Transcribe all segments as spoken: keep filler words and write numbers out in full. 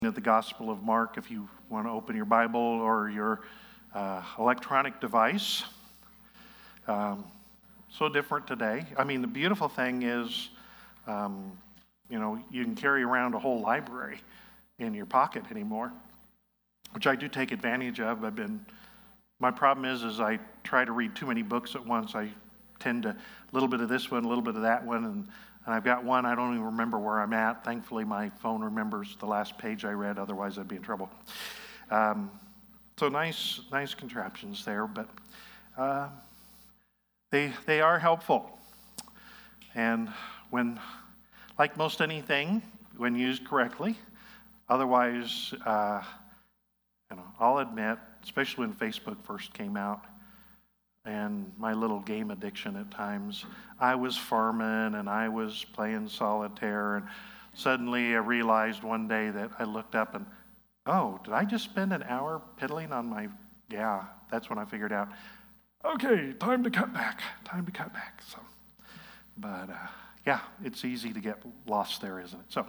At the Gospel of Mark, if you want to open your Bible or your uh, electronic device. Um, so different today. I mean, the beautiful thing is, um, you know, you can carry around a whole library in your pocket anymore, which I do take advantage of. I've been, my problem is, is I try to read too many books at once. I tend to, a little bit of this one, a little bit of that one, and And I've got one, I don't even remember where I'm at. Thankfully, my phone remembers the last page I read, otherwise I'd be in trouble. Um, so nice, nice contraptions there, but uh, they they are helpful. And when, like most anything, when used correctly, otherwise, uh, you know, I'll admit, especially when Facebook first came out, and my little game addiction at times, I was farming and I was playing solitaire, and suddenly I realized one day that I looked up and, oh, did I just spend an hour piddling on my, yeah, that's when I figured out, okay, time to cut back, time to cut back. So, but uh, yeah, it's easy to get lost there, isn't it? So,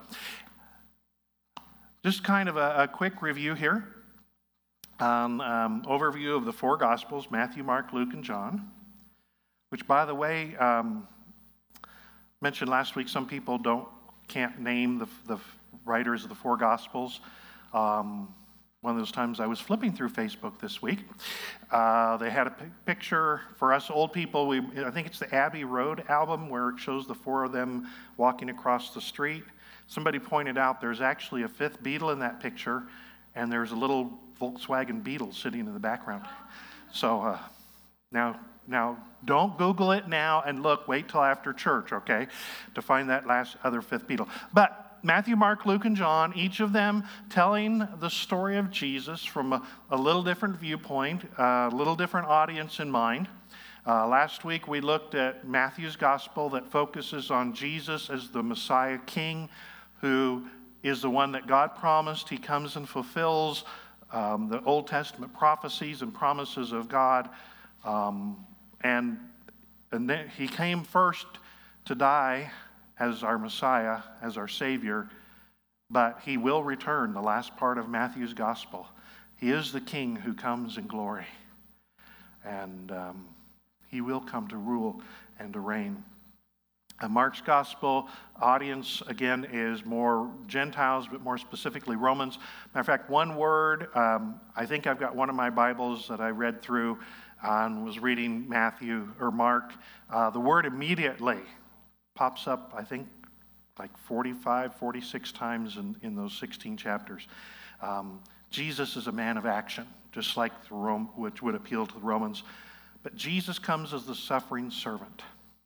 just kind of a, a quick review here. Um, um, overview of the four Gospels, Matthew, Mark, Luke, and John, which, by the way, um, mentioned last week, some people don't can't name the, the writers of the four Gospels. Um, one of those times I was flipping through Facebook this week. Uh, they had a p- picture for us old people. We, I think it's the Abbey Road album where it shows the four of them walking across the street. Somebody pointed out there's actually a fifth Beatle in that picture, and there's a little Volkswagen Beetle sitting in the background. So uh, now, now don't Google it now and look, wait till after church, okay, to find that last other fifth Beetle. But Matthew, Mark, Luke, and John, each of them telling the story of Jesus from a, a little different viewpoint, a little different audience in mind. Uh, last week we looked at Matthew's gospel that focuses on Jesus as the Messiah King, who is the one that God promised. He comes and fulfills Um, the Old Testament prophecies and promises of God, um, and, and then he came first to die as our Messiah, as our Savior, but he will return, the last part of Matthew's gospel. He is the King who comes in glory, and um, he will come to rule and to reign. Uh, Mark's gospel audience, again, is more Gentiles, but more specifically Romans. Matter of fact, one word, um, I think I've got one of my Bibles that I read through uh, and was reading Matthew or Mark. Uh, the word immediately pops up, I think, like forty-five, forty-six times in, in those sixteen chapters. Um, Jesus is a man of action, just like the Rome, which would appeal to the Romans. But Jesus comes as the suffering servant.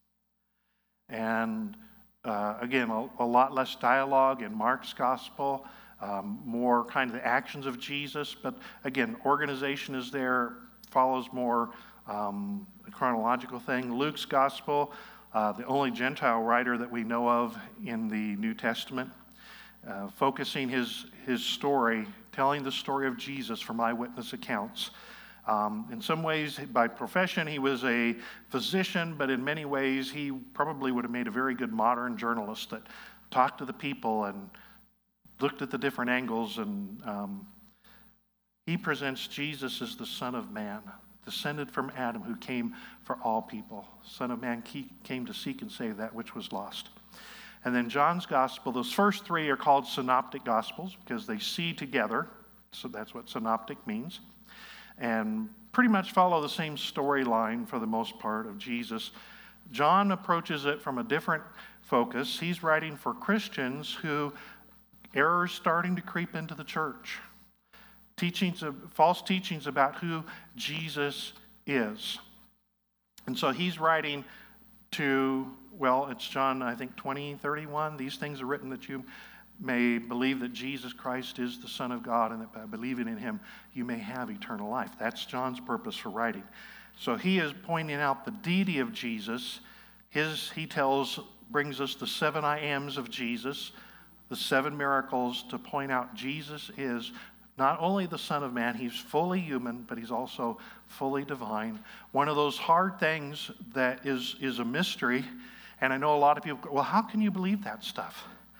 And uh, again, a, a lot less dialogue in Mark's gospel, um, more kind of the actions of Jesus. But again, organization is there, follows more um, a chronological thing. Luke's gospel, uh, the only Gentile writer that we know of in the New Testament, uh, focusing his, his story, telling the story of Jesus from eyewitness accounts. Um, in some ways, by profession, he was a physician, but in many ways, he probably would have made a very good modern journalist that talked to the people and looked at the different angles. And um, he presents Jesus as the Son of Man, descended from Adam, who came for all people. Son of Man came to seek and save that which was lost. And then John's gospel, those first three are called synoptic gospels because they see together. So that's what synoptic means. And pretty much follow the same storyline for the most part of Jesus. John approaches it from a different focus. He's writing for Christians who errors starting to creep into the church. Teachings of, false teachings about who Jesus is. And so he's writing to, well, it's John, I think, twenty, thirty-one. These things are written that you may believe that Jesus Christ is the Son of God, and that by believing in him, you may have eternal life. That's John's purpose for writing. So he is pointing out the deity of Jesus. His, he tells, brings us the seven I ams of Jesus, the seven miracles to point out Jesus is not only the Son of Man, he's fully human, but he's also fully divine. One of those hard things that is, is a mystery, and I know a lot of people go, well, how can you believe that stuff?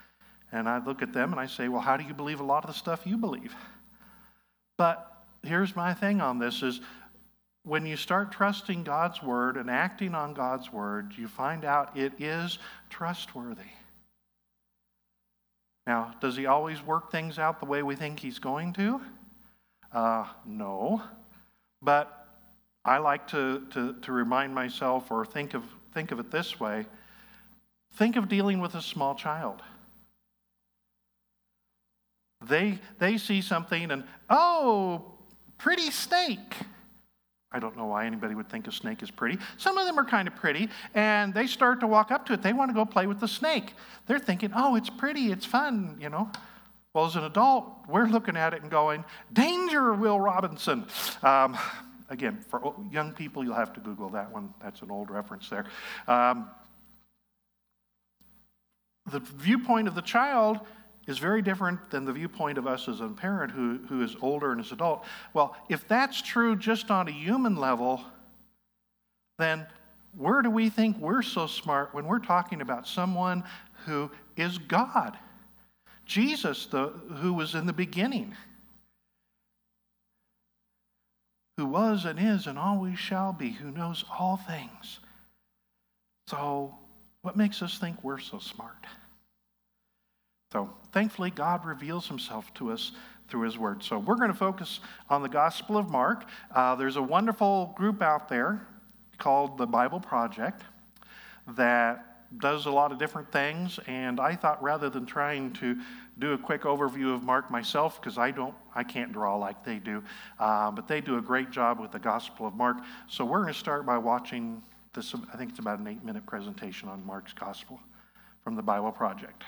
And I look at them and I say, well, how do you believe a lot of the stuff you believe? But here's my thing on this is, when you start trusting God's word and acting on God's word, you find out it is trustworthy. Now, does he always work things out the way we think he's going to? Uh, no. But I like to, to, to remind myself or think of, think of it this way. Think of dealing with a small child. They, they see something and, oh, pretty snake. I don't know why anybody would think a snake is pretty. Some of them are kind of pretty, and they start to walk up to it. They want to go play with the snake. They're thinking, oh, it's pretty, it's fun, you know. Well, as an adult, we're looking at it and going, danger, Will Robinson. Um, again, for young people, you'll have to Google that one. That's an old reference there. Um, the viewpoint of the child is very different than the viewpoint of us as a parent who, who is older and is adult. Well, if that's true just on a human level, then where do we think we're so smart when we're talking about someone who is God? Jesus, the, who was in the beginning, who was and is and always shall be, who knows all things. So what makes us think we're so smart? So thankfully, God reveals himself to us through his word. So we're going to focus on the Gospel of Mark. Uh, there's a wonderful group out there called the Bible Project that does a lot of different things. And I thought rather than trying to do a quick overview of Mark myself, because I don't, I can't draw like they do, uh, but they do a great job with the Gospel of Mark. So we're going to start by watching this. I think it's about an eight-minute presentation on Mark's Gospel from the Bible Project.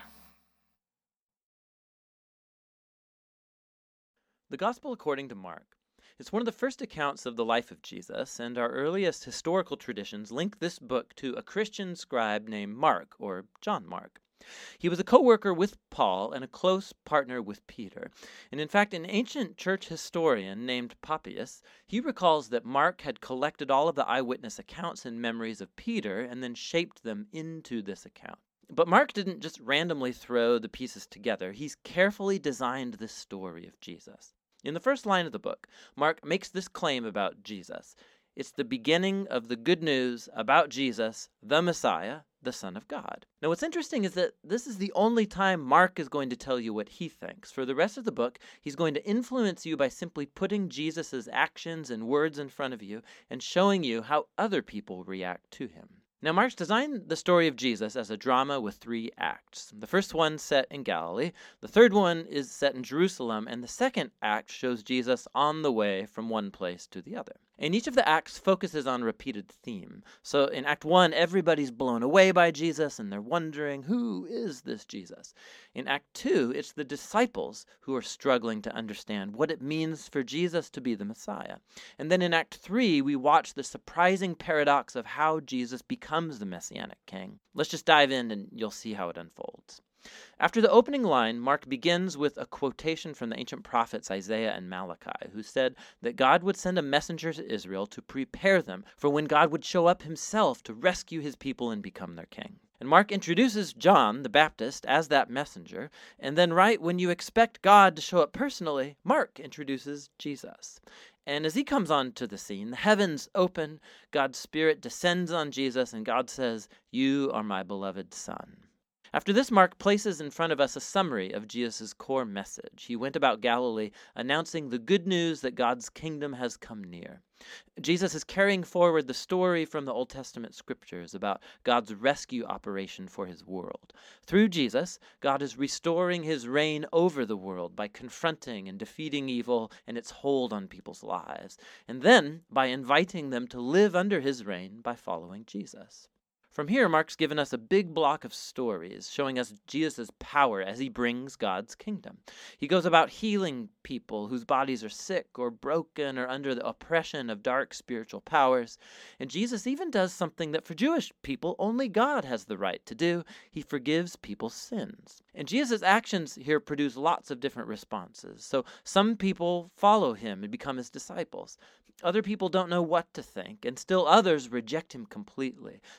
The Gospel according to Mark is one of the first accounts of the life of Jesus, and our earliest historical traditions link this book to a Christian scribe named Mark, or John Mark. He was a co-worker with Paul and a close partner with Peter. And in fact, an ancient church historian named Papias, he recalls that Mark had collected all of the eyewitness accounts and memories of Peter and then shaped them into this account. But Mark didn't just randomly throw the pieces together. He's carefully designed this story of Jesus. In the first line of the book, Mark makes this claim about Jesus. It's the beginning of the good news about Jesus, the Messiah, the Son of God. Now, what's interesting is that this is the only time Mark is going to tell you what he thinks. For the rest of the book, he's going to influence you by simply putting Jesus' actions and words in front of you and showing you how other people react to him. Now, Mark's designed the story of Jesus as a drama with three acts. The first one set in Galilee, the third one is set in Jerusalem, and the second act shows Jesus on the way from one place to the other. And each of the acts focuses on a repeated theme. So in Act one, everybody's blown away by Jesus, and they're wondering, who is this Jesus? In Act two, it's the disciples who are struggling to understand what it means for Jesus to be the Messiah. And then in Act three, we watch the surprising paradox of how Jesus becomes the Messianic King. Let's just dive in and you'll see how it unfolds. After the opening line, Mark begins with a quotation from the ancient prophets Isaiah and Malachi, who said that God would send a messenger to Israel to prepare them for when God would show up himself to rescue his people and become their king. And Mark introduces John the Baptist as that messenger, and then right when you expect God to show up personally, Mark introduces Jesus. And as he comes onto the scene, the heavens open, God's Spirit descends on Jesus, and God says, "You are my beloved Son." After this, Mark places in front of us a summary of Jesus' core message. He went about Galilee announcing the good news that God's kingdom has come near. Jesus is carrying forward the story from the Old Testament scriptures about God's rescue operation for his world. Through Jesus, God is restoring his reign over the world by confronting and defeating evil and its hold on people's lives, and then by inviting them to live under his reign by following Jesus. From here, Mark's given us a big block of stories showing us Jesus' power as he brings God's kingdom. He goes about healing people whose bodies are sick or broken or under the oppression of dark spiritual powers. And Jesus even does something that for Jewish people only God has the right to do. He forgives people's sins. And Jesus' actions here produce lots of different responses. So some people follow him and become his disciples. Other people don't know what to think, and still others reject him completely, especially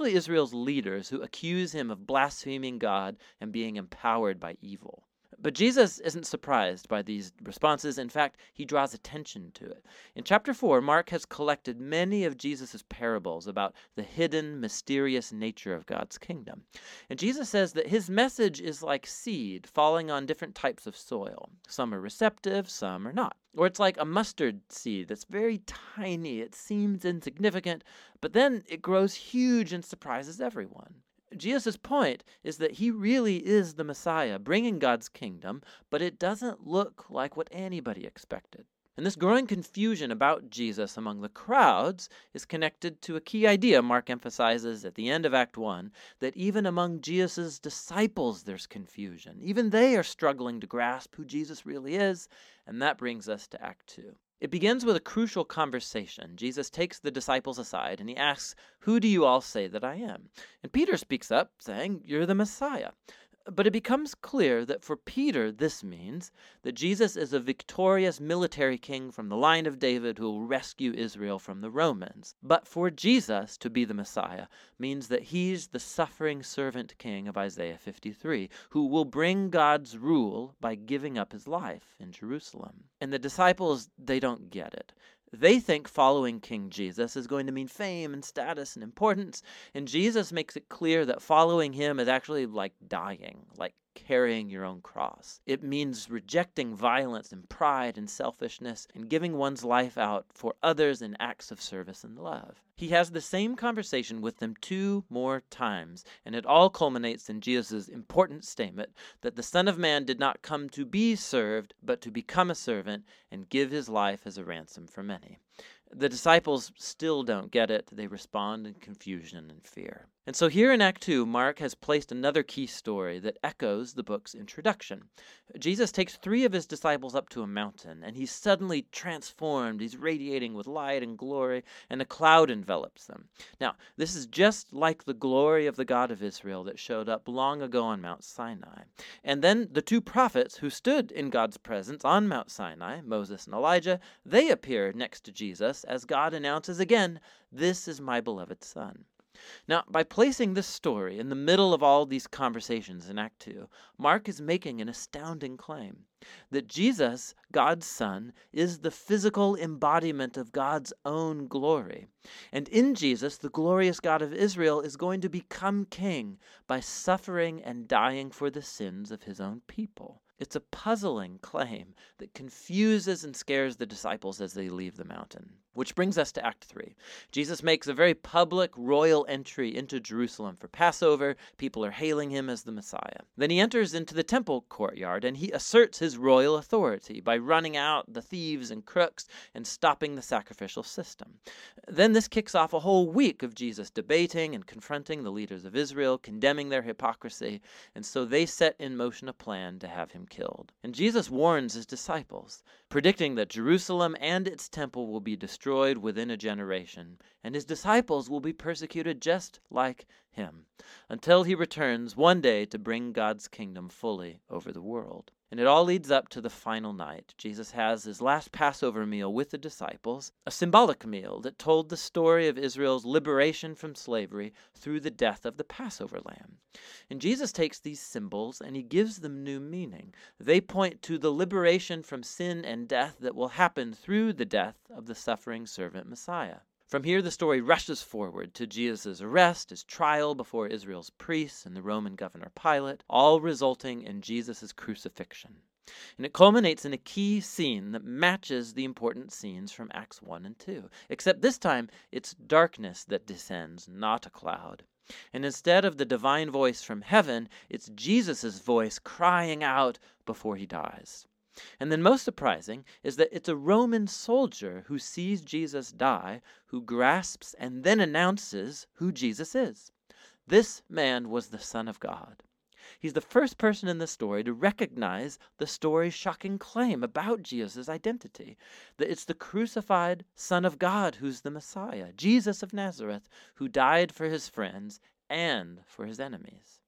especially Israel's leaders who accuse him of blaspheming God and being empowered by evil. But Jesus isn't surprised by these responses. In fact, he draws attention to it. In chapter four, Mark has collected many of Jesus' parables about the hidden, mysterious nature of God's kingdom. And Jesus says that his message is like seed falling on different types of soil. Some are receptive, some are not. Or it's like a mustard seed that's very tiny. It seems insignificant, but then it grows huge and surprises everyone. Jesus' point is that he really is the Messiah, bringing God's kingdom, but it doesn't look like what anybody expected. And this growing confusion about Jesus among the crowds is connected to a key idea Mark emphasizes at the end of Act one, that even among Jesus' disciples there's confusion. Even they are struggling to grasp who Jesus really is, and that brings us to Act two. It begins with a crucial conversation. Jesus takes the disciples aside and he asks, "Who do you all say that I am?" And Peter speaks up, saying, "You're the Messiah." But it becomes clear that for Peter, this means that Jesus is a victorious military king from the line of David who will rescue Israel from the Romans. But for Jesus to be the Messiah means that he's the suffering servant king of Isaiah fifty-three, who will bring God's rule by giving up his life in Jerusalem. And the disciples, they don't get it. They think following King Jesus is going to mean fame and status and importance, and Jesus makes it clear that following him is actually like dying, like carrying your own cross. It means rejecting violence and pride and selfishness and giving one's life out for others in acts of service and love. He has the same conversation with them two more times, and it all culminates in Jesus' important statement that the Son of Man did not come to be served, but to become a servant and give his life as a ransom for many. The disciples still don't get it. They respond in confusion and fear. And so here in Act two, Mark has placed another key story that echoes the book's introduction. Jesus takes three of his disciples up to a mountain, and he's suddenly transformed. He's radiating with light and glory, and a cloud envelops them. Now, this is just like the glory of the God of Israel that showed up long ago on Mount Sinai. And then the two prophets who stood in God's presence on Mount Sinai, Moses and Elijah, they appear next to Jesus as God announces again, "This is my beloved Son." Now, by placing this story in the middle of all these conversations in Act two, Mark is making an astounding claim that Jesus, God's Son, is the physical embodiment of God's own glory. And in Jesus, the glorious God of Israel is going to become king by suffering and dying for the sins of his own people. It's a puzzling claim that confuses and scares the disciples as they leave the mountain. Which brings us to Act three. Jesus makes a very public royal entry into Jerusalem for Passover. People are hailing him as the Messiah. Then he enters into the temple courtyard and he asserts his royal authority by running out the thieves and crooks and stopping the sacrificial system. Then this kicks off a whole week of Jesus debating and confronting the leaders of Israel, condemning their hypocrisy, and so they set in motion a plan to have him killed. And Jesus warns his disciples, predicting that Jerusalem and its temple will be destroyed within a generation, and his disciples will be persecuted just like him, until he returns one day to bring God's kingdom fully over the world. And it all leads up to the final night. Jesus has his last Passover meal with the disciples, a symbolic meal that told the story of Israel's liberation from slavery through the death of the Passover lamb. And Jesus takes these symbols and he gives them new meaning. They point to the liberation from sin and death that will happen through the death of the suffering servant Messiah. From here, the story rushes forward to Jesus' arrest, his trial before Israel's priests and the Roman governor Pilate, all resulting in Jesus' crucifixion. And it culminates in a key scene that matches the important scenes from Acts one and two, except this time it's darkness that descends, not a cloud. And instead of the divine voice from heaven, it's Jesus' voice crying out before he dies. And then most surprising is that it's a Roman soldier who sees Jesus die, who grasps and then announces who Jesus is. This man was the Son of God. He's the first person in the story to recognize the story's shocking claim about Jesus' identity, that it's the crucified Son of God who's the Messiah, Jesus of Nazareth, who died for his friends and for his enemies.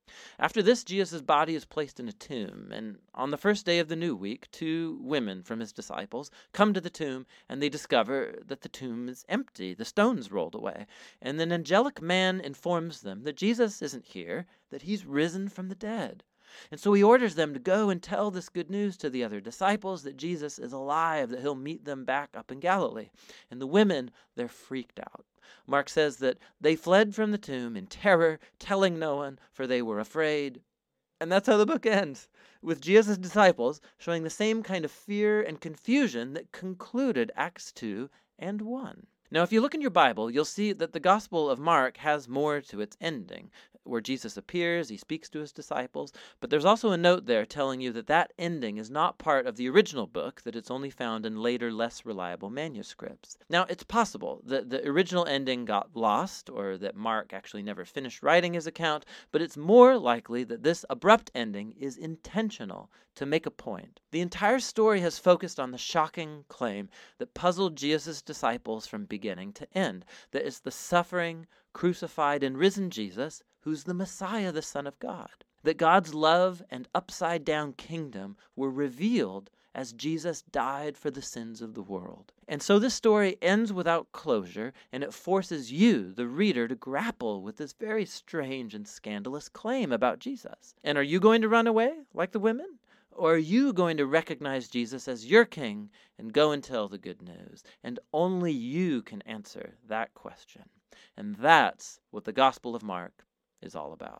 After this, Jesus' body is placed in a tomb, and on the first day of the new week, two women from his disciples come to the tomb, and they discover that the tomb is empty, the stone's rolled away, and an angelic man informs them that Jesus isn't here, that he's risen from the dead. And so he orders them to go and tell this good news to the other disciples, that Jesus is alive, that he'll meet them back up in Galilee. And the women, they're freaked out. Mark says that they fled from the tomb in terror, telling no one, for they were afraid. And that's how the book ends, with Jesus' disciples showing the same kind of fear and confusion that concluded Acts two and one. Now, if you look in your Bible, you'll see that the Gospel of Mark has more to its ending, where Jesus appears, he speaks to his disciples, but there's also a note there telling you that that ending is not part of the original book, that it's only found in later, less reliable manuscripts. Now, it's possible that the original ending got lost, or that Mark actually never finished writing his account, but it's more likely that this abrupt ending is intentional to make a point. The entire story has focused on the shocking claim that puzzled Jesus' disciples from beginning to end, that it's the suffering, crucified, and risen Jesus who's the Messiah, the Son of God. That God's love and upside-down kingdom were revealed as Jesus died for the sins of the world. And so this story ends without closure, and it forces you, the reader, to grapple with this very strange and scandalous claim about Jesus. And are you going to run away like the women? Or are you going to recognize Jesus as your king and go and tell the good news? And only you can answer that question. And that's what the Gospel of Mark is all about.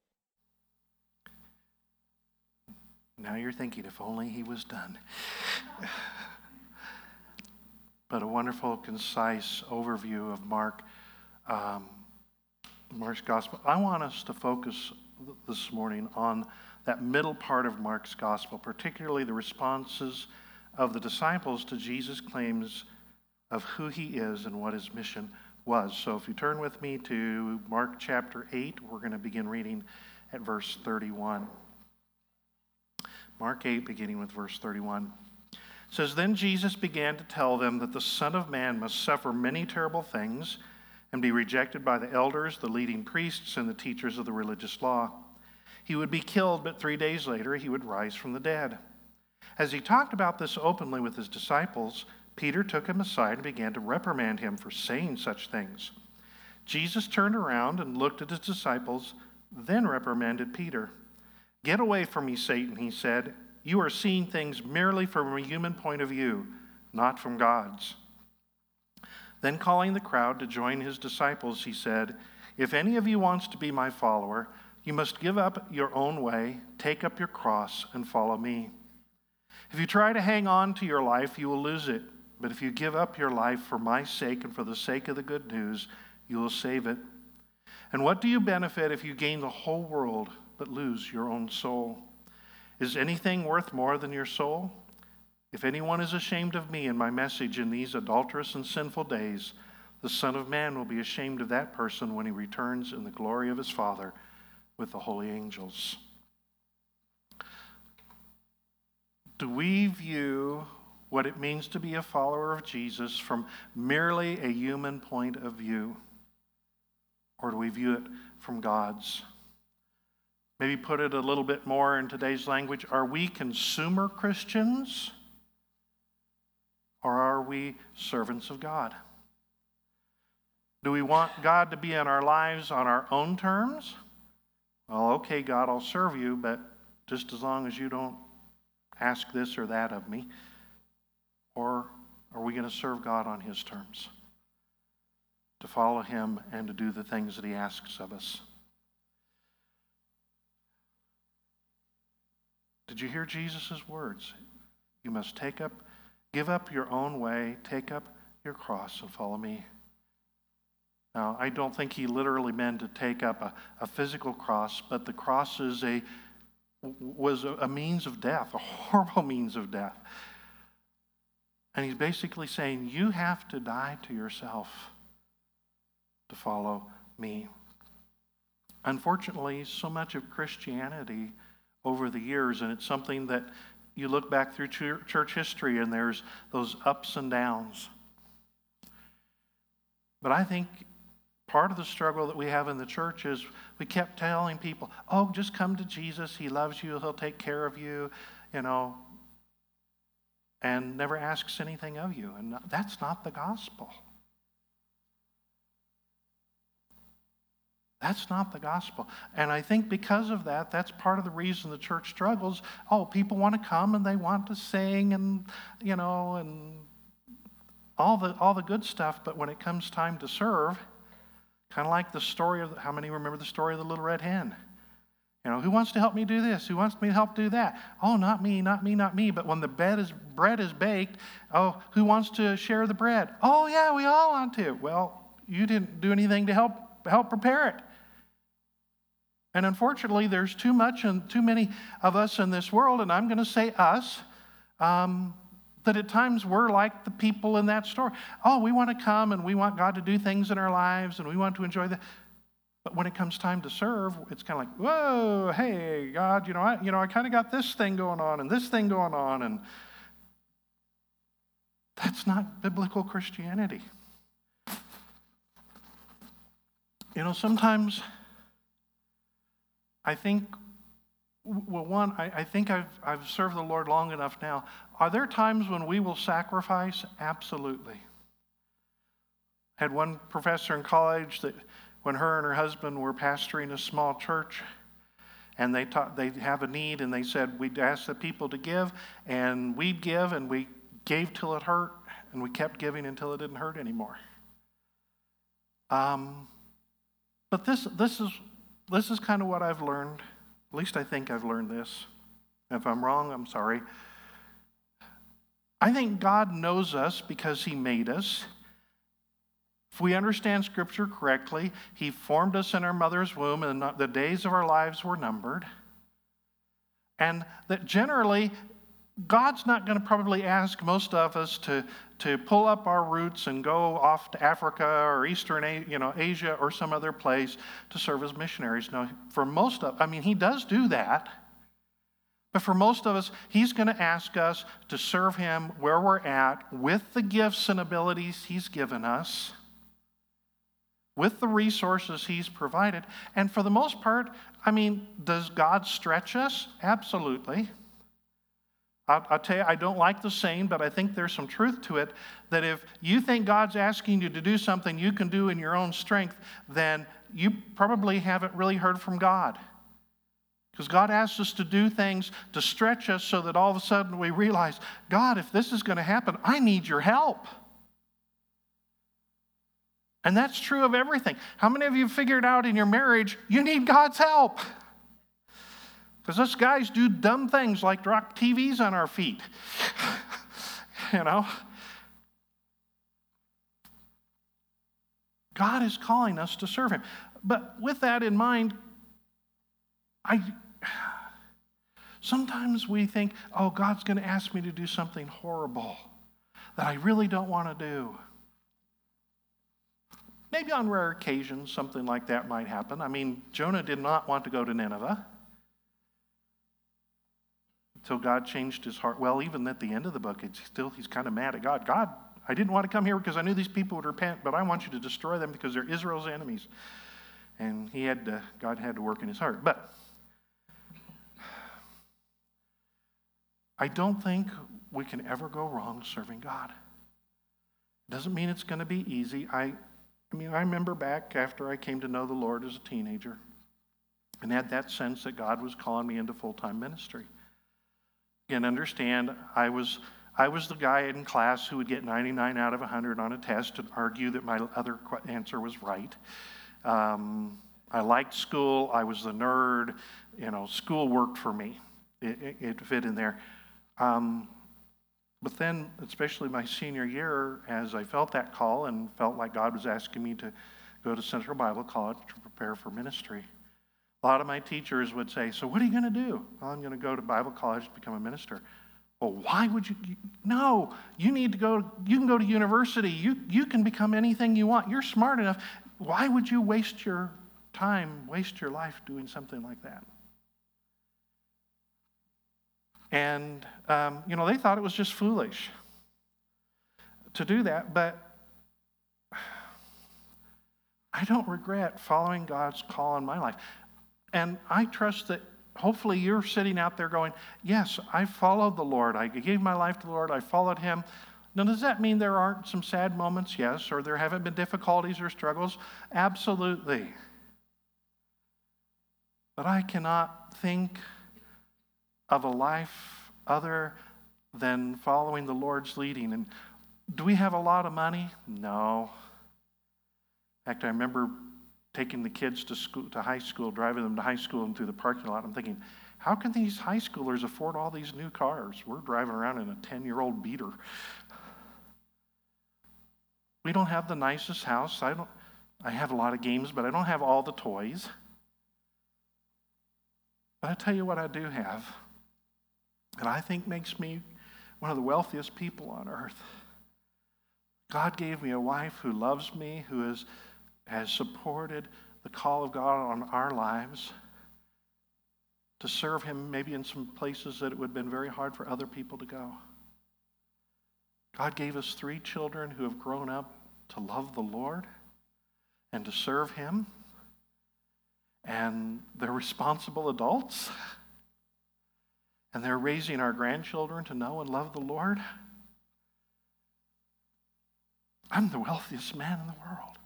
Now you're thinking, if only he was done. But a wonderful, concise overview of Mark, um, Mark's Gospel. I want us to focus this morning on that middle part of Mark's Gospel, particularly the responses of the disciples to Jesus' claims of who he is and what his mission was. So if you turn with me to Mark chapter eight, we're going to begin reading at verse thirty-one. Mark eight, beginning with verse thirty-one. It says, "Then Jesus began to tell them that the Son of Man must suffer many terrible things and be rejected by the elders, the leading priests, and the teachers of the religious law. He would be killed, but three days later he would rise from the dead." As he talked about this openly with his disciples, Peter took him aside and began to reprimand him for saying such things. Jesus turned around and looked at his disciples, then reprimanded Peter. "Get away from me, Satan," he said. "You are seeing things merely from a human point of view, not from God's." Then calling the crowd to join his disciples, he said, "If any of you wants to be my follower, you must give up your own way, take up your cross, and follow me. If you try to hang on to your life, you will lose it. But if you give up your life for my sake and for the sake of the good news, you will save it. And what do you benefit if you gain the whole world but lose your own soul? Is anything worth more than your soul? If anyone is ashamed of me and my message in these adulterous and sinful days, the Son of Man will be ashamed of that person when he returns in the glory of his Father with the holy angels." Do we view what it means to be a follower of Jesus from merely a human point of view? Or do we view it from God's? Maybe put it a little bit more in today's language. Are we consumer Christians? Or are we servants of God? Do we want God to be in our lives on our own terms? Well, okay, God, I'll serve you, but just as long as you don't ask this or that of me. Or are we going to serve God on his terms? To follow him and to do the things that he asks of us. Did you hear Jesus' words? You must take up, give up your own way, take up your cross and follow me. Now, I don't think he literally meant to take up a, a physical cross, but the cross is a, was a, a means of death, a horrible means of death. And he's basically saying, you have to die to yourself to follow me. Unfortunately, so much of Christianity over the years, and it's something that you look back through church history and there's those ups and downs. But I think Part of the struggle that we have in the church is we kept telling people, oh, just come to Jesus. He loves you. He'll take care of you, you know, and never asks anything of you. And that's not the gospel. That's not the gospel. And I think because of that, that's part of the reason the church struggles. Oh, people want to come and they want to sing and, you know, and all the all the good stuff. But when it comes time to serve, kind of like the story of, how many remember the story of the little red hen? You know, who wants to help me do this? Who wants me to help do that? Oh, not me, not me, not me. But when the bread is, bread is baked, oh, who wants to share the bread? Oh, yeah, we all want to. Well, you didn't do anything to help help prepare it. And unfortunately, there's too much and too many of us in this world, and I'm going to say us, um, that at times we're like the people in that story. Oh, we want to come and we want God to do things in our lives and we want to enjoy that. But when it comes time to serve, it's kind of like, whoa, hey, God, you know, I, you know, I kind of got this thing going on and this thing going on. And that's not biblical Christianity. You know, sometimes I think, well, one, I, I think I've, I've served the Lord long enough now. Are there times when we will sacrifice? Absolutely. Had one professor in college that when her and her husband were pastoring a small church, and they taught, they have a need, and they said, we'd ask the people to give, and we'd give, and we gave till it hurt, and we kept giving until it didn't hurt anymore. Um, but this this is this is kind of what I've learned. At least I think I've learned this. If I'm wrong, I'm sorry. I think God knows us because He made us. If we understand Scripture correctly, He formed us in our mother's womb, and the days of our lives were numbered. And that generally, God's not going to probably ask most of us to, to pull up our roots and go off to Africa or Eastern, you know, Asia or some other place to serve as missionaries. No, for most of, I mean, He does do that. But for most of us, He's going to ask us to serve Him where we're at with the gifts and abilities He's given us, with the resources He's provided. And for the most part, I mean, does God stretch us? Absolutely. I'll, I'll tell you, I don't like the saying, but I think there's some truth to it, that if you think God's asking you to do something you can do in your own strength, then you probably haven't really heard from God. Because God asks us to do things to stretch us so that all of a sudden we realize, God, if this is going to happen, I need your help. And that's true of everything. How many of you figured out in your marriage you need God's help? Because us guys do dumb things like drop T Vs on our feet. You know? God is calling us to serve Him. But with that in mind, I sometimes we think, oh, God's going to ask me to do something horrible that I really don't want to do. Maybe on rare occasions something like that might happen. I mean, Jonah did not want to go to Nineveh until God changed his heart. Well, even at the end of the book, it's still he's kind of mad at God. God, I didn't want to come here because I knew these people would repent, but I want you to destroy them because they're Israel's enemies. And he had to, God had to work in his heart. But I don't think we can ever go wrong serving God. Doesn't mean it's going to be easy. I, I mean, I remember back after I came to know the Lord as a teenager and had that sense that God was calling me into full-time ministry. And understand, I was I was the guy in class who would get ninety-nine out of one hundred on a test and argue that my other answer was right. Um, I liked school. I was the nerd. You know, school worked for me. It, it, it fit in there. Um, but then, especially my senior year, as I felt that call and felt like God was asking me to go to Central Bible College to prepare for ministry, a lot of my teachers would say, so what are you going to do? Well, I'm going to go to Bible college to become a minister. Well, why would you? No, you need to go, you can go to university. You, you can become anything you want. You're smart enough. Why would you waste your time, waste your life doing something like that? And, um, you know, they thought it was just foolish to do that. But I don't regret following God's call on my life. And I trust that hopefully you're sitting out there going, yes, I followed the Lord. I gave my life to the Lord. I followed him. Now, does that mean there aren't some sad moments? Yes. Or there haven't been difficulties or struggles? Absolutely. But I cannot think of a life other than following the Lord's leading. And do we have a lot of money? No. In fact, I remember taking the kids to school, to high school, driving them to high school and through the parking lot. I'm thinking, how can these high schoolers afford all these new cars? We're driving around in a ten-year-old beater. We don't have the nicest house. I don't. I have a lot of games, but I don't have all the toys. But I tell you what I do have, and I think makes me one of the wealthiest people on earth. God gave me a wife who loves me, who is, has supported the call of God on our lives to serve him maybe in some places that it would have been very hard for other people to go. God gave us three children who have grown up to love the Lord and to serve him. And they're responsible adults. And they're raising our grandchildren to know and love the Lord. I'm the wealthiest man in the world.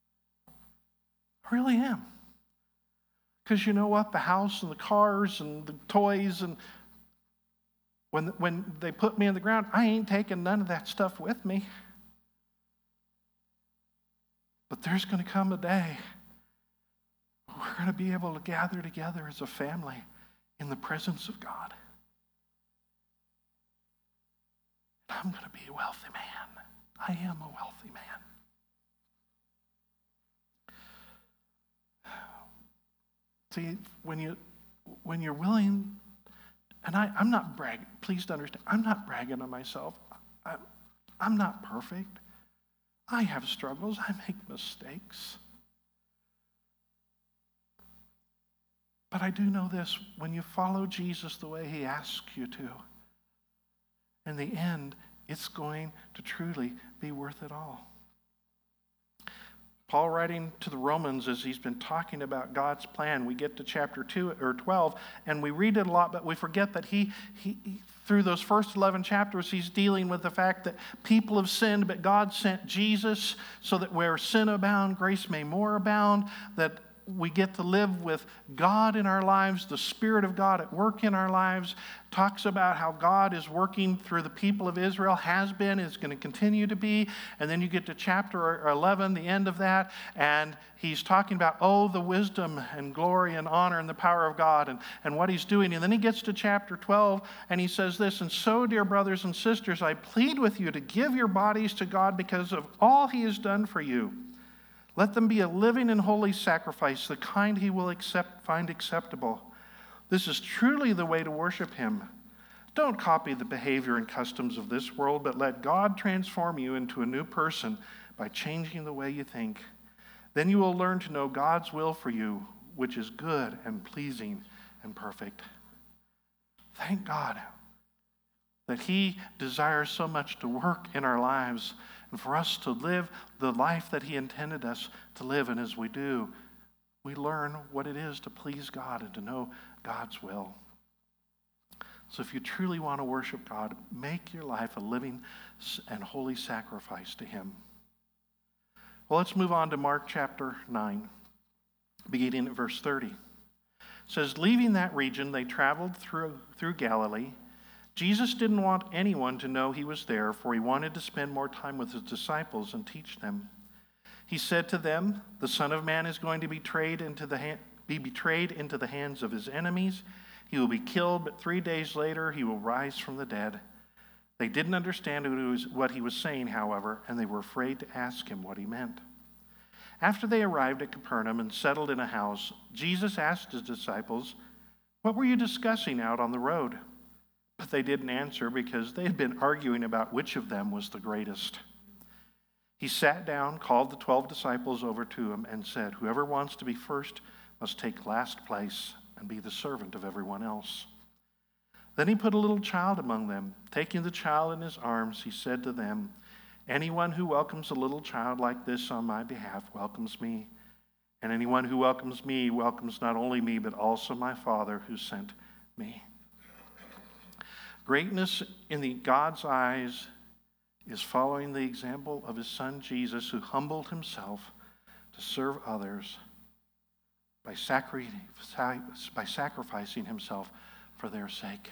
I really am. Because you know what? The house and the cars and the toys, and when, when they put me in the ground, I ain't taking none of that stuff with me. But there's going to come a day where we're going to be able to gather together as a family in the presence of God. And I'm going to be a wealthy man. I am a wealthy man. See, when you when you're willing, and I, I'm not bragging, please understand, I'm not bragging on myself. I, I'm not perfect. I have struggles. I make mistakes. But I do know this, when you follow Jesus the way he asks you to, in the end, it's going to truly be worth it all. Paul, writing to the Romans, as he's been talking about God's plan, we get to chapter two or twelve, and we read it a lot, but we forget that he, he, he through those first eleven chapters, he's dealing with the fact that people have sinned, but God sent Jesus so that where sin abound, grace may more abound, that we get to live with God in our lives, the Spirit of God at work in our lives. Talks about how God is working through the people of Israel, has been, is going to continue to be. And then you get to chapter eleven, the end of that, and he's talking about, oh, the wisdom and glory and honor and the power of God and, and what he's doing. And then he gets to chapter twelve, and he says this, and so, dear brothers and sisters, I plead with you to give your bodies to God because of all he has done for you. Let them be a living and holy sacrifice, the kind he will accept, find acceptable. This is truly the way to worship him. Don't copy the behavior and customs of this world, but let God transform you into a new person by changing the way you think. Then you will learn to know God's will for you, which is good and pleasing and perfect. Thank God that he desires so much to work in our lives and for us to live the life that he intended us to live. And as we do, we learn what it is to please God and to know God's will. So if you truly want to worship God, make your life a living and holy sacrifice to him. Well, let's move on to Mark chapter nine, beginning at verse thirty. It says, leaving that region, they traveled through, through Galilee. Jesus didn't want anyone to know he was there, for he wanted to spend more time with his disciples and teach them. He said to them, the Son of Man is going to be betrayed into the ha- be betrayed into the hands of his enemies. He will be killed, but three days later he will rise from the dead. They didn't understand what he was saying, however, and they were afraid to ask him what he meant. After they arrived at Capernaum and settled in a house, Jesus asked his disciples, what were you discussing out on the road? But they didn't answer because they had been arguing about which of them was the greatest. He sat down, called the twelve disciples over to him, and said, whoever wants to be first must take last place and be the servant of everyone else. Then he put a little child among them. Taking the child in his arms, he said to them, anyone who welcomes a little child like this on my behalf welcomes me. And anyone who welcomes me welcomes not only me, but also my Father who sent me. Greatness in the God's eyes is following the example of his Son Jesus, who humbled himself to serve others by, sacri- by sacrificing himself for their sake.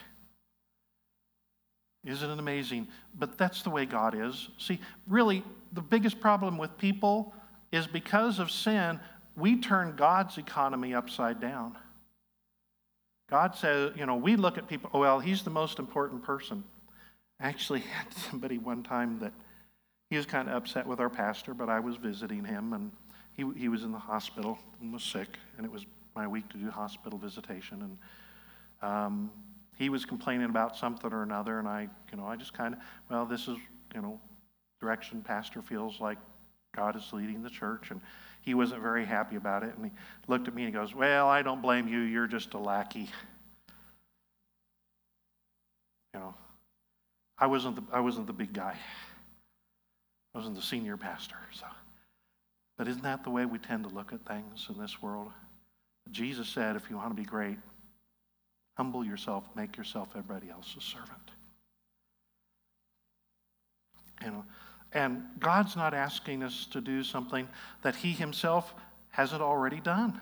Isn't it amazing? But that's the way God is. See, really, the biggest problem with people is because of sin, we turn God's economy upside down. God says, you know, we look at people, oh, well, he's the most important person. I actually had somebody one time that he was kind of upset with our pastor, but I was visiting him, and he he was in the hospital and was sick, and it was my week to do hospital visitation, and um, he was complaining about something or another, and I, you know, I just kind of, well, this is, you know, direction pastor feels like God is leading the church, and he wasn't very happy about it, and he looked at me and he goes, well, I don't blame you, you're just a lackey. You know, I wasn't the, I wasn't the big guy. I wasn't the senior pastor, so. But isn't that the way we tend to look at things in this world? Jesus said, if you want to be great, humble yourself, make yourself everybody else's servant. You know, and God's not asking us to do something that he himself hasn't already done.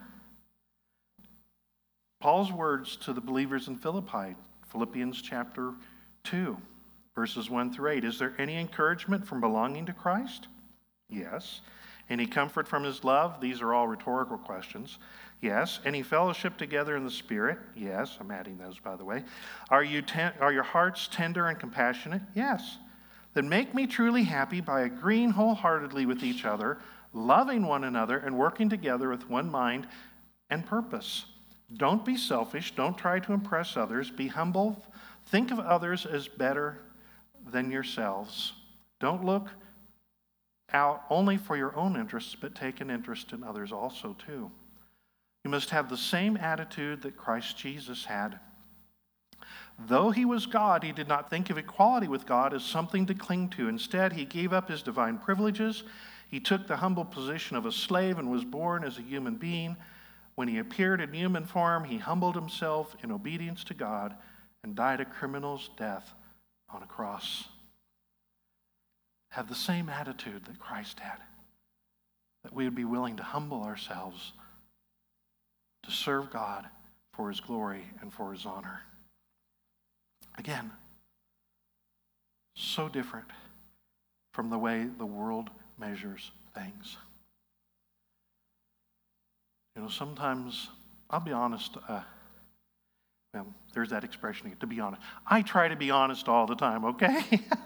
Paul's words to the believers in Philippi, Philippians chapter two, verses one through eight. Is there any encouragement from belonging to Christ? Yes. Any comfort from his love? These are all rhetorical questions. Yes. Any fellowship together in the Spirit? Yes. I'm adding those, by the way. Are you ten- are your hearts tender and compassionate? Yes. Then make me truly happy by agreeing wholeheartedly with each other, loving one another, and working together with one mind and purpose. Don't be selfish. Don't try to impress others. Be humble. Think of others as better than yourselves. Don't look out only for your own interests, but take an interest in others also, too. You must have the same attitude that Christ Jesus had. Though he was God, he did not think of equality with God as something to cling to. Instead, he gave up his divine privileges. He took the humble position of a slave and was born as a human being. When he appeared in human form, he humbled himself in obedience to God and died a criminal's death on a cross. Have the same attitude that Christ had, that we would be willing to humble ourselves to serve God for his glory and for his honor. Again, so different from the way the world measures things. You know, sometimes, I'll be honest, uh, well, there's that expression, to be honest. I try to be honest all the time, okay?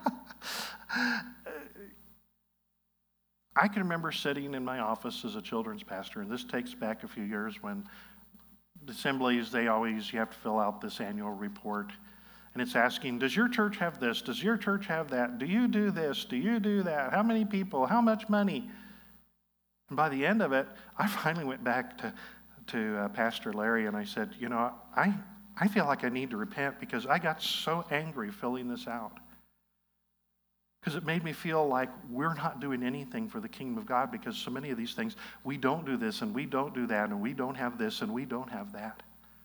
I can remember sitting in my office as a children's pastor, and this takes back a few years when the assemblies, they always, you have to fill out this annual report. And it's asking, does your church have this? Does your church have that? Do you do this? Do you do that? How many people? How much money? And by the end of it, I finally went back to, to uh, Pastor Larry and I said, you know, I, I feel like I need to repent because I got so angry filling this out. Because it made me feel like we're not doing anything for the kingdom of God because so many of these things, we don't do this and we don't do that and we don't have this and we don't have that.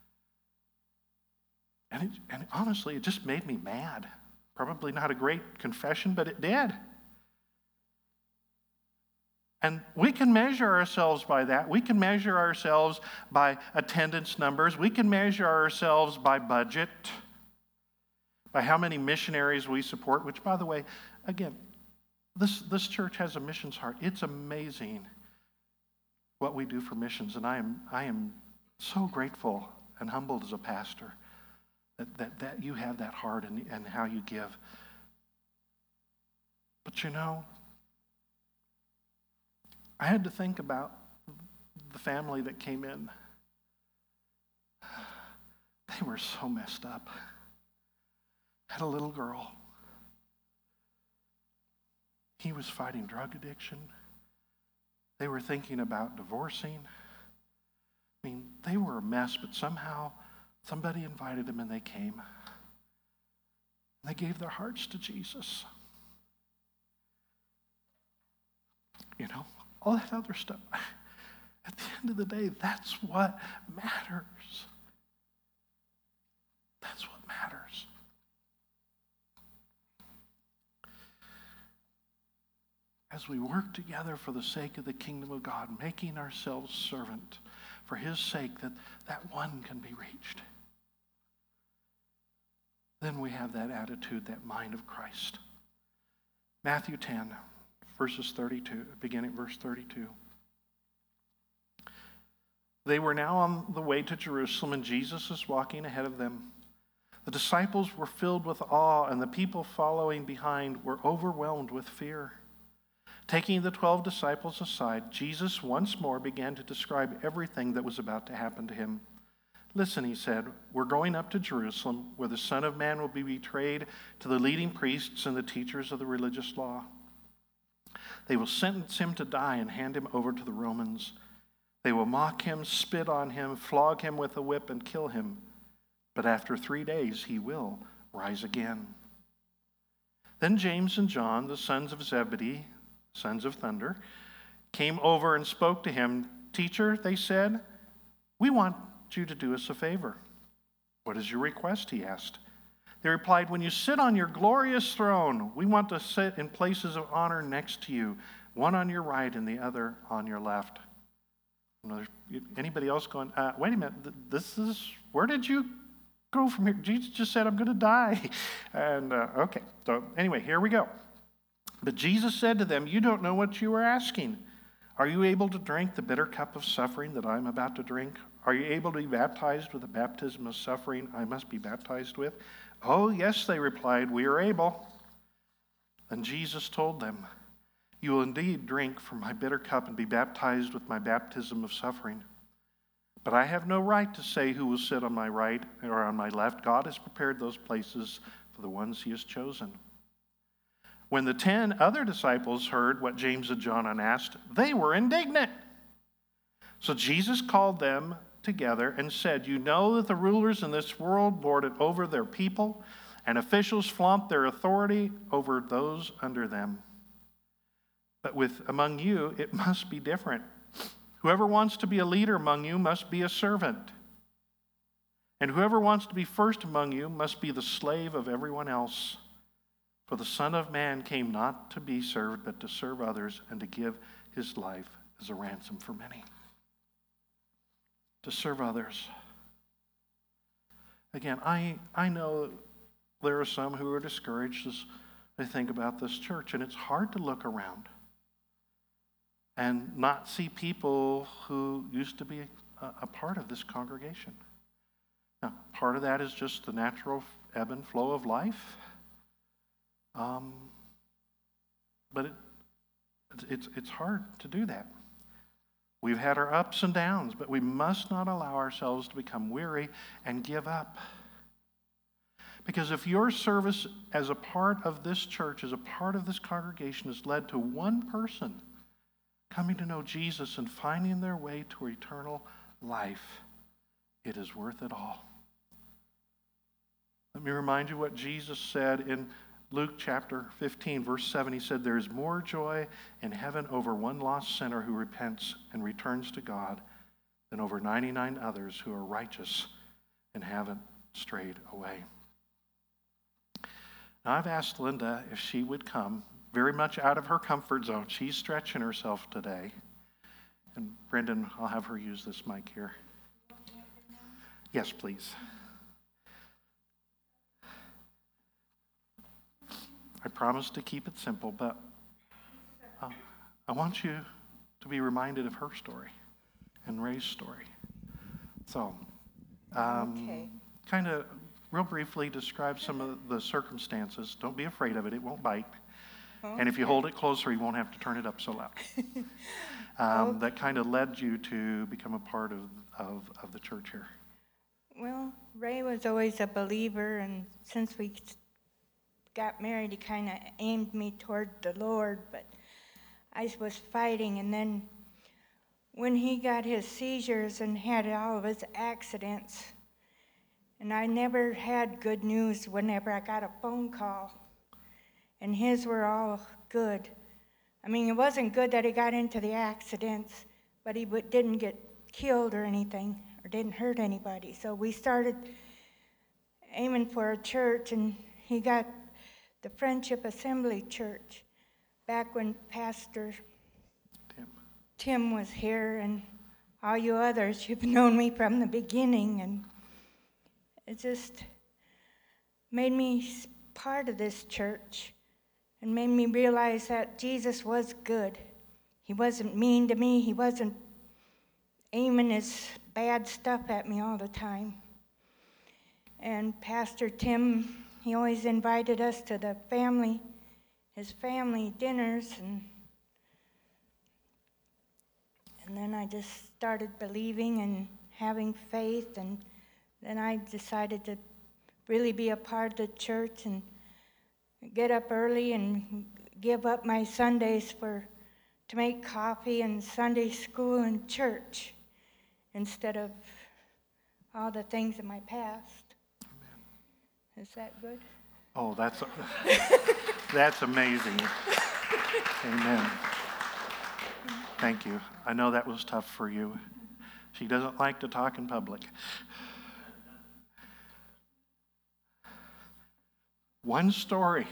And, it, and honestly, it just made me mad. Probably not a great confession, but it did. And we can measure ourselves by that. We can measure ourselves by attendance numbers. We can measure ourselves by budget, by how many missionaries we support, which, by the way, again, this, this church has a missions heart. It's amazing what we do for missions, and I am, I am so grateful and humbled as a pastor that, that, that you have that heart and, and how you give. But you know, I had to think about the family that came in. They were so messed up. Had a little girl. He was fighting drug addiction. They were thinking about divorcing. I mean, they were a mess, but somehow somebody invited them and they came. They gave their hearts to Jesus. You know, all that other stuff. At the end of the day, that's what matters. That's what matters. As we work together for the sake of the kingdom of God, making ourselves servant for his sake, that that one can be reached, then we have that attitude, that mind of Christ. Matthew ten, verses thirty-two, beginning at verse thirty-two. They were now on the way to Jerusalem, and Jesus was walking ahead of them. The disciples were filled with awe, and the people following behind were overwhelmed with fear. Taking the twelve disciples aside, Jesus once more began to describe everything that was about to happen to him. Listen, he said, we're going up to Jerusalem, where the Son of Man will be betrayed to the leading priests and the teachers of the religious law. They will sentence him to die and hand him over to the Romans. They will mock him, spit on him, flog him with a whip, and kill him. But after three days he will rise again. Then James and John, the sons of Zebedee, sons of thunder, came over and spoke to him. Teacher, they said, we want you to do us a favor. What is your request? He asked. They replied, when you sit on your glorious throne, we want to sit in places of honor next to you, one on your right and the other on your left. Anybody else going, uh, wait a minute, this is, where did you go from here? Jesus just said, I'm going to die. And uh, okay, so anyway, here we go. But Jesus said to them, you don't know what you are asking. Are you able to drink the bitter cup of suffering that I'm about to drink? Are you able to be baptized with the baptism of suffering I must be baptized with? Oh, yes, they replied, we are able. Then Jesus told them, you will indeed drink from my bitter cup and be baptized with my baptism of suffering. But I have no right to say who will sit on my right or on my left. God has prepared those places for the ones he has chosen. When the ten other disciples heard what James and John had asked, they were indignant. So Jesus called them together and said, you know that the rulers in this world lord it over their people, and officials flaunt their authority over those under them. But with among you, it must be different. Whoever wants to be a leader among you must be a servant. And whoever wants to be first among you must be the slave of everyone else. For the Son of Man came not to be served, but to serve others and to give his life as a ransom for many. To serve others. Again, I, I know there are some who are discouraged as they think about this church, and it's hard to look around and not see people who used to be a, a part of this congregation. Now, part of that is just the natural ebb and flow of life. Um, but it, it's, it's hard to do that. We've had our ups and downs, but we must not allow ourselves to become weary and give up. Because if your service as a part of this church, as a part of this congregation, has led to one person coming to know Jesus and finding their way to eternal life, it is worth it all. Let me remind you what Jesus said in Luke chapter fifteen, verse seven. He said, there is more joy in heaven over one lost sinner who repents and returns to God than over ninety-nine others who are righteous and haven't strayed away. Now, I've asked Linda if she would come, very much out of her comfort zone. She's stretching herself today. And Brendan, I'll have her use this mic here. Yes, please. I promise to keep it simple, but uh, I want you to be reminded of her story and Ray's story. So, um, okay. kind of real briefly describe some of the circumstances. Don't be afraid of it. It won't bite. Okay. And if you hold it closer, you won't have to turn it up so loud. um, okay. That kind of led you to become a part of, of, of the church here. Well, Ray was always a believer, and since we got married, he kind of aimed me toward the Lord, but I was fighting. And then when he got his seizures and had all of his accidents, and I never had good news whenever I got a phone call, and his were all good. I mean, it wasn't good that he got into the accidents, but he w- didn't get killed or anything, or didn't hurt anybody. So we started aiming for a church, and he got the Friendship Assembly Church back when Pastor Tim. Tim was here, and all you others, you've known me from the beginning, and it just made me part of this church and made me realize that Jesus was good. He wasn't mean to me. He wasn't aiming his bad stuff at me all the time. And Pastor Tim, he always invited us to the family, his family dinners, and and then I just started believing and having faith, and then I decided to really be a part of the church and get up early and give up my Sundays for to make coffee and Sunday school and church instead of all the things in my past. Amen. Is that good? Oh, that's that's amazing. Amen. Thank you. I know that was tough for you. She doesn't like to talk in public. One story,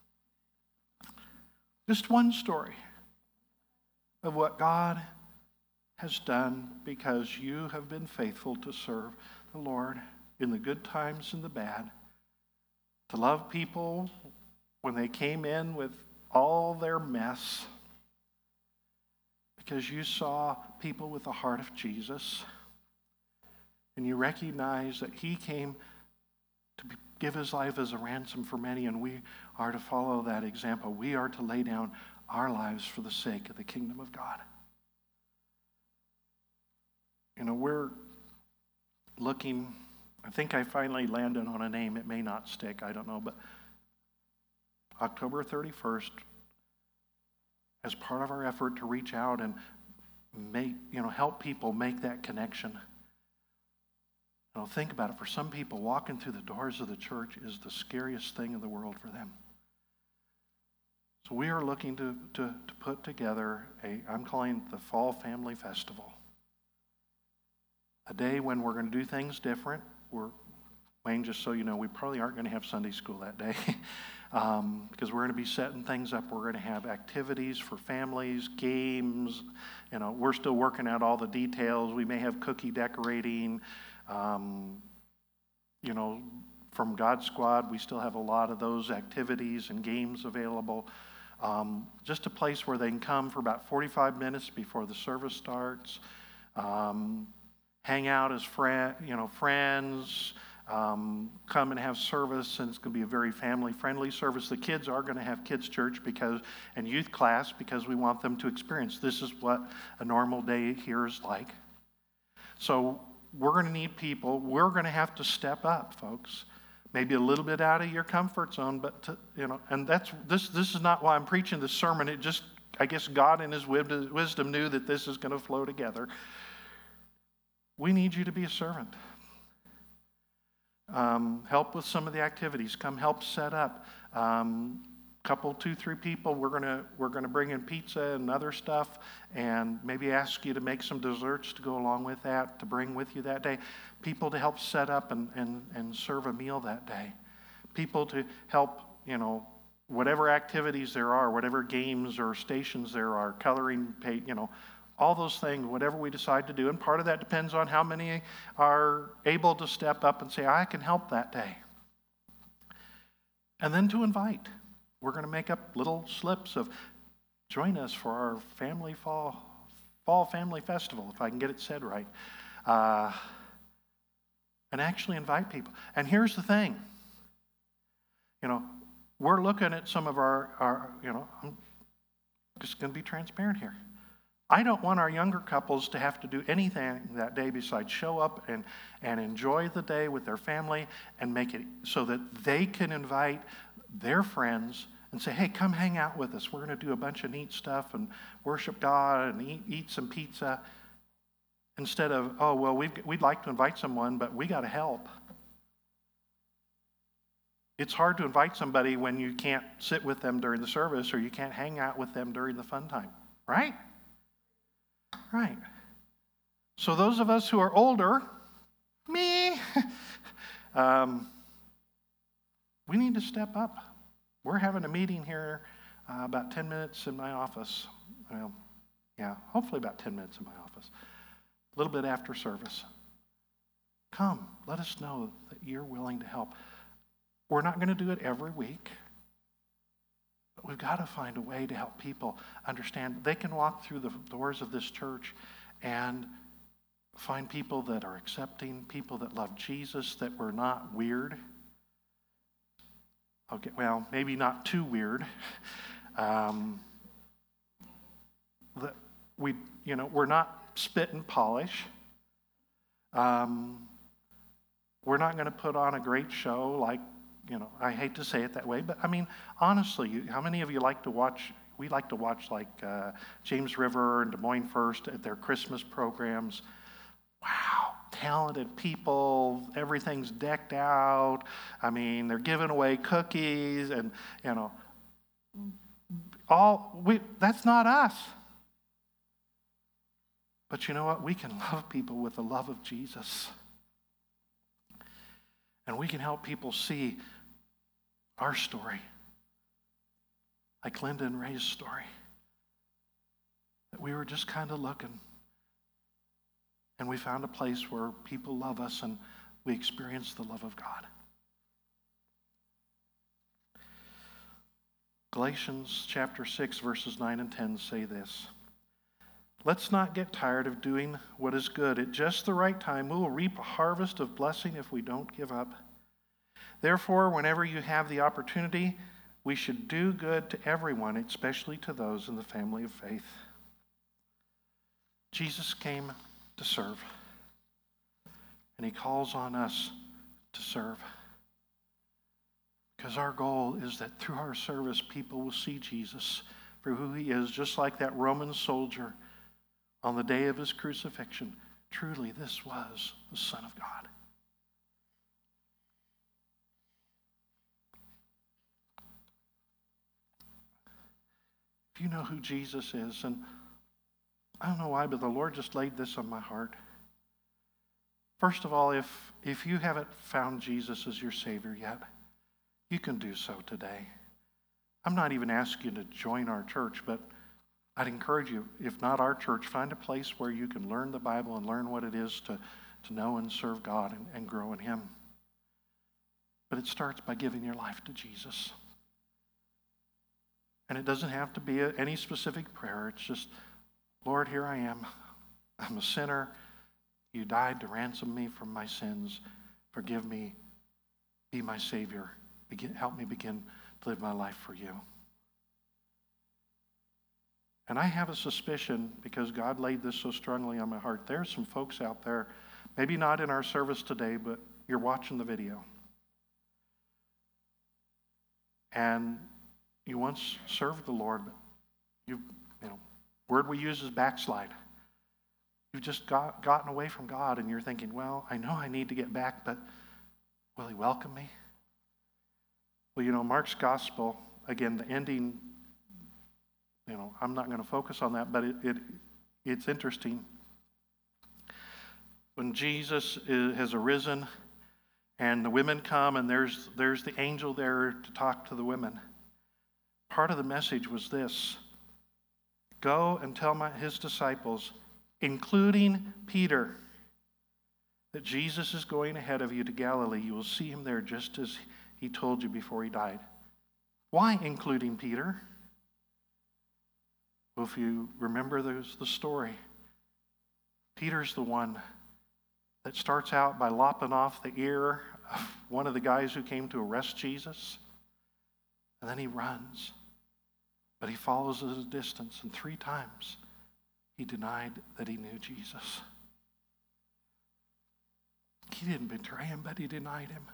just one story of what God has done because you have been faithful to serve the Lord in the good times and the bad, to love people when they came in with all their mess, because you saw people with the heart of Jesus, and you recognize that he came to give his life as a ransom for many, and we are to follow that example. We are to lay down our lives for the sake of the kingdom of God. You know, we're looking, I think I finally landed on a name. It may not stick, I don't know, but October thirty-first, as part of our effort to reach out and make, you know, help people make that connection. You know, think about it. For some people, walking through the doors of the church is the scariest thing in the world for them. So we are looking to, to, to put together a, I'm calling it the Fall Family Festival. A day when we're going to do things different. We're, Wayne, just so you know, we probably aren't going to have Sunday school that day. Um, because we're going to be setting things up. We're going to have activities for families, games. You know, we're still working out all the details. We may have cookie decorating. Um, you know, from God Squad, we still have a lot of those activities and games available. Um, just a place where they can come for about forty-five minutes before the service starts. Um, hang out as friend, you know, friends. Um, come and have service, and it's going to be a very family-friendly service. The kids are going to have kids' church because and youth class because we want them to experience this is what a normal day here is like. So we're going to need people. We're going to have to step up, folks. Maybe a little bit out of your comfort zone, but to, you know, and that's this. This is not why I'm preaching this sermon. It just, I guess, God in His wisdom knew that this is going to flow together. We need you to be a servant. Um, help with some of the activities. Come help set up. Um, couple, two, three people. We're gonna we're gonna bring in pizza and other stuff, and maybe ask you to make some desserts to go along with that, to bring with you that day. People to help set up and and and serve a meal that day. People to help, you know, whatever activities there are, whatever games or stations there are, coloring, paint, you know. All those things, whatever we decide to do. And part of that depends on how many are able to step up and say, I can help that day. And then to invite. We're going to make up little slips of join us for our family fall, fall family festival, if I can get it said right. Uh, and actually invite people. And here's the thing. You know, we're looking at some of our, our you know, I'm just going to be transparent here. I don't want our younger couples to have to do anything that day besides show up and, and enjoy the day with their family and make it so that they can invite their friends and say, hey, come hang out with us. We're going to do a bunch of neat stuff and worship God and eat, eat some pizza. Instead of, oh, well, we've, we'd like to invite someone, but we got to help. It's hard to invite somebody when you can't sit with them during the service or you can't hang out with them during the fun time, right? Right. So those of us who are older, me, um, we need to step up. We're having a meeting here uh, about ten minutes in my office. Well, yeah, hopefully about ten minutes in my office. A little bit after service. Come, let us know that you're willing to help. We're not going to do it every week, but we've got to find a way to help people understand they can walk through the doors of this church and find people that are accepting, people that love Jesus, that we're not weird. Okay, well, maybe not too weird. Um, that we, you know, we're not spit and polish. Um, we're not going to put on a great show like, you know, I hate to say it that way, but I mean, honestly, you, how many of you like to watch, we like to watch like uh, James River and Des Moines First at their Christmas programs. Wow, talented people, everything's decked out. I mean, they're giving away cookies and, you know, all, we, that's not us. But you know what? We can love people with the love of Jesus. And we can help people see our story, like Linda and Ray's story, that we were just kind of looking. And we found a place where people love us and we experience the love of God. Galatians chapter six, verses nine and ten say this. Let's not get tired of doing what is good. At just the right time, we will reap a harvest of blessing if we don't give up. Therefore, whenever you have the opportunity, we should do good to everyone, especially to those in the family of faith. Jesus came to serve. And he calls on us to serve. Because our goal is that through our service, people will see Jesus for who he is, just like that Roman soldier on the day of his crucifixion. Truly, this was the Son of God. If you know who Jesus is, and I don't know why, but the Lord just laid this on my heart. First of all, if, if you haven't found Jesus as your Savior yet, you can do so today. I'm not even asking you to join our church, but I'd encourage you, if not our church, find a place where you can learn the Bible and learn what it is to, to know and serve God and, and grow in him. But it starts by giving your life to Jesus. And it doesn't have to be a, any specific prayer. It's just, Lord, here I am. I'm a sinner. You died to ransom me from my sins. Forgive me. Be my Savior. Begin, help me begin to live my life for you. And I have a suspicion, because God laid this so strongly on my heart, there's some folks out there, maybe not in our service today, but you're watching the video. And you once served the Lord, but you, you know, word we use is backslide. You've just got, gotten away from God, and you're thinking, well, I know I need to get back, but will he welcome me? Well, you know, Mark's gospel, again, the ending, you know, I'm not going to focus on that, but it, it it's interesting. When Jesus is, has arisen and the women come and there's there's the angel there to talk to the women, part of the message was this: go and tell my, his disciples, including Peter, that Jesus is going ahead of you to Galilee. You will see him there just as he told you before he died. Why including Peter? Well, if you remember there's the story, Peter's the one that starts out by lopping off the ear of one of the guys who came to arrest Jesus. And then he runs. But he follows at a distance, and three times he denied that he knew Jesus. He didn't betray him, but he denied him.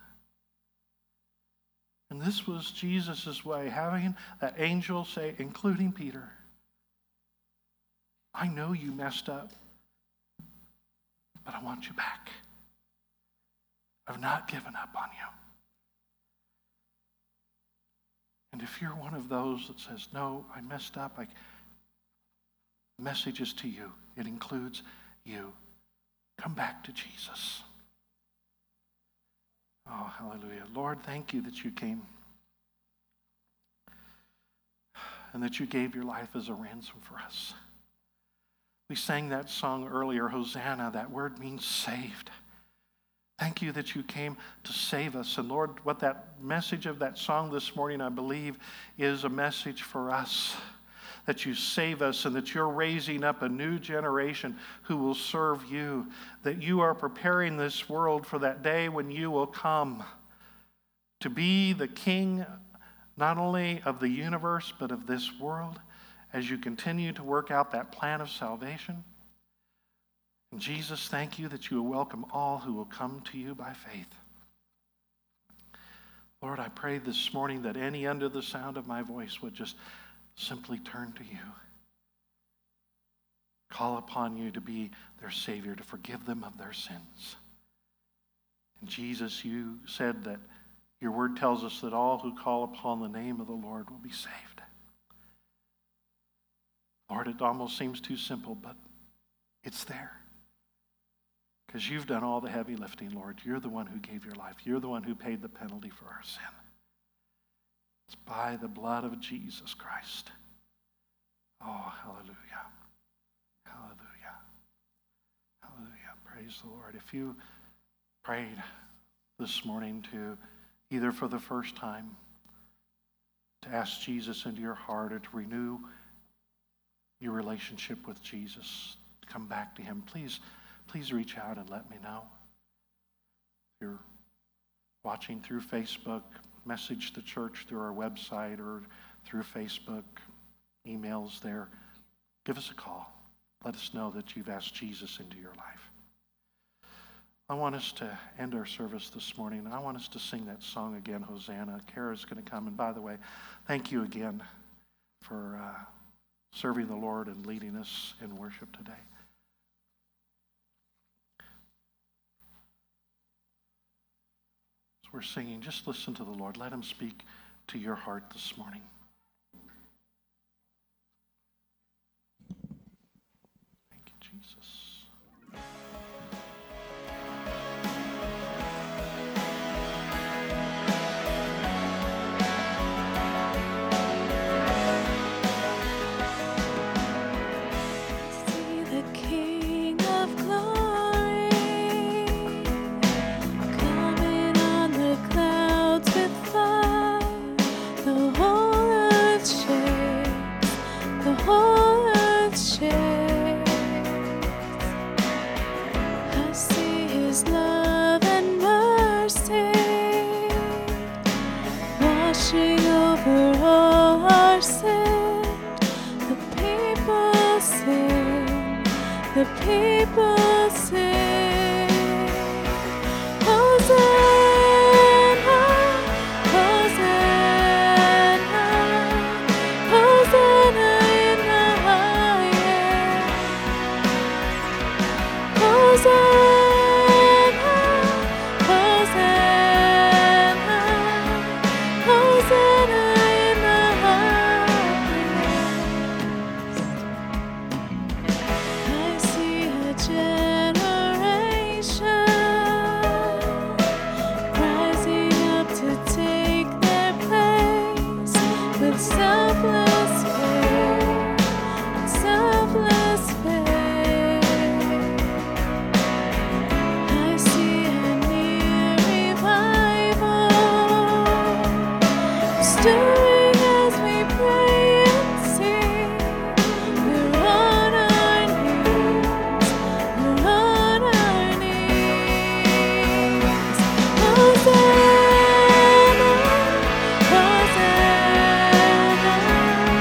And this was Jesus' way, having that angel say, including Peter, I know you messed up, but I want you back. I've not given up on you. And if you're one of those that says, no, I messed up, I, the message is to you. It includes you. Come back to Jesus. Oh, hallelujah. Lord, thank you that you came and that you gave your life as a ransom for us. We sang that song earlier, Hosanna. That word means saved. Thank you that you came to save us. And Lord, what that message of that song this morning, I believe, is a message for us. That you save us and that you're raising up a new generation who will serve you. That you are preparing this world for that day when you will come to be the King not only of the universe but of this world as you continue to work out that plan of salvation. And Jesus, thank you that you will welcome all who will come to you by faith. Lord, I pray this morning that any under the sound of my voice would just simply turn to you. Call upon you to be their Savior, to forgive them of their sins. And Jesus, you said that your word tells us that all who call upon the name of the Lord will be saved. Lord, it almost seems too simple, but it's there. Because you've done all the heavy lifting, Lord. You're the one who gave your life. You're the one who paid the penalty for our sin. It's by the blood of Jesus Christ. Oh, hallelujah. Hallelujah. Hallelujah. Praise the Lord. If you prayed this morning to either for the first time to ask Jesus into your heart or to renew your relationship with Jesus, to come back to him, please, please reach out and let me know. If you're watching through Facebook, message the church through our website or through Facebook, emails there. Give us a call. Let us know that you've asked Jesus into your life. I want us to end our service this morning. I want us to sing that song again, Hosanna. Kara's going to come. And by the way, thank you again for uh, serving the Lord and leading us in worship today. As we're singing, just listen to the Lord. Let him speak to your heart this morning. Thank you, Jesus. The people sing, Hosanna, Hosanna, Hosanna in the highest. Hosanna, Hosanna, Hosanna in the highest. I see a generation rising up to take their place with selfless faith, selfless faith. I see a near revival stirring as we pray and sing. We're on our knees, we're on our knees. Hosanna, Hosanna,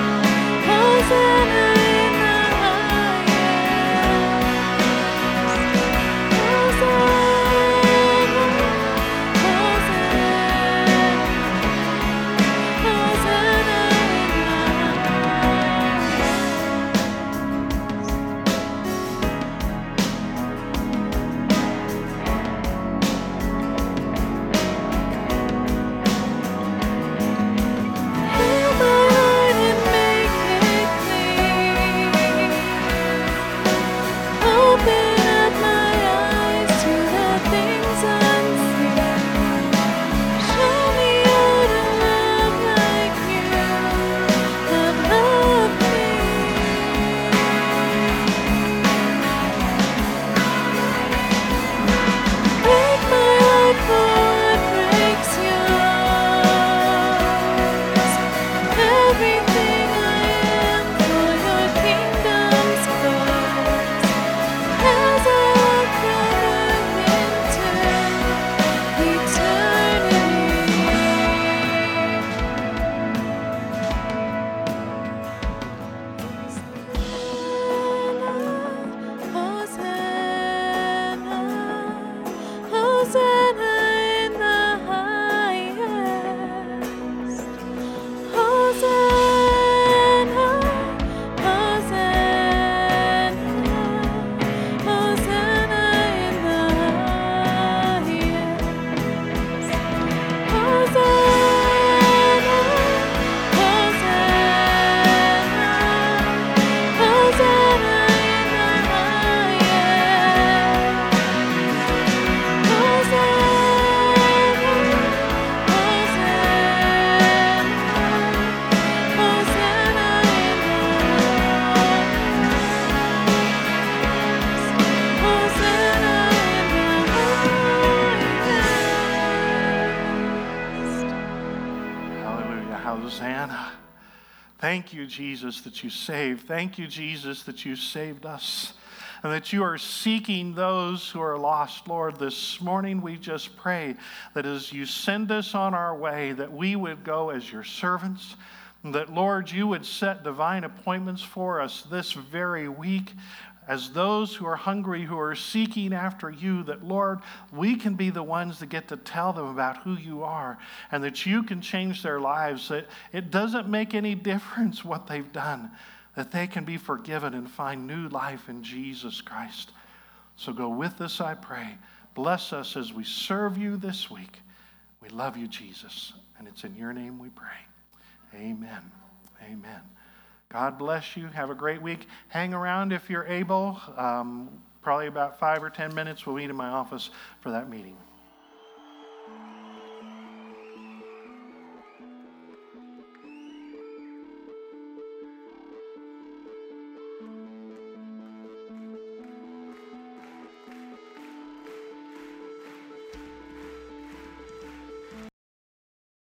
Thank you, Jesus, that you saved. Thank you, Jesus, that you saved us and that you are seeking those who are lost. Lord, this morning we just pray that as you send us on our way, that we would go as your servants, and that, Lord, you would set divine appointments for us this very week as those who are hungry, who are seeking after you, that, Lord, we can be the ones that get to tell them about who you are and that you can change their lives, that it doesn't make any difference what they've done, that they can be forgiven and find new life in Jesus Christ. So go with us, I pray. Bless us as we serve you this week. We love you, Jesus, and it's in your name we pray. Amen. Amen. God bless you. Have a great week. Hang around if you're able. Um, probably about five or ten minutes. We'll meet in my office for that meeting.